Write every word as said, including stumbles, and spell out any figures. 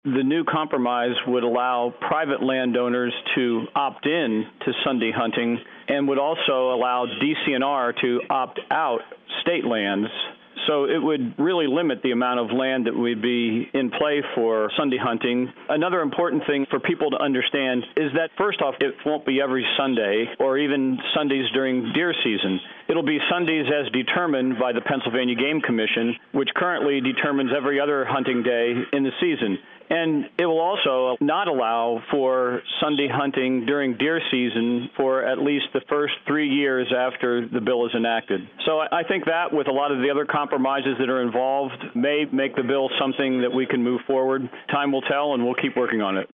The new compromise would allow private landowners to opt in to Sunday hunting and would also allow D C N R to opt out state lands. So it would really limit the amount of land that would be in play for Sunday hunting. Another important thing for people to understand is that, first off, it won't be every Sunday or even Sundays during deer season. It'll be Sundays as determined by the Pennsylvania Game Commission, which currently determines every other hunting day in the season. And it will also not allow for Sunday hunting during deer season for at least the first three years after the bill is enacted. So I think that, with a lot of the other compromises that are involved, may make the bill something that we can move forward. Time will tell, and we'll keep working on it.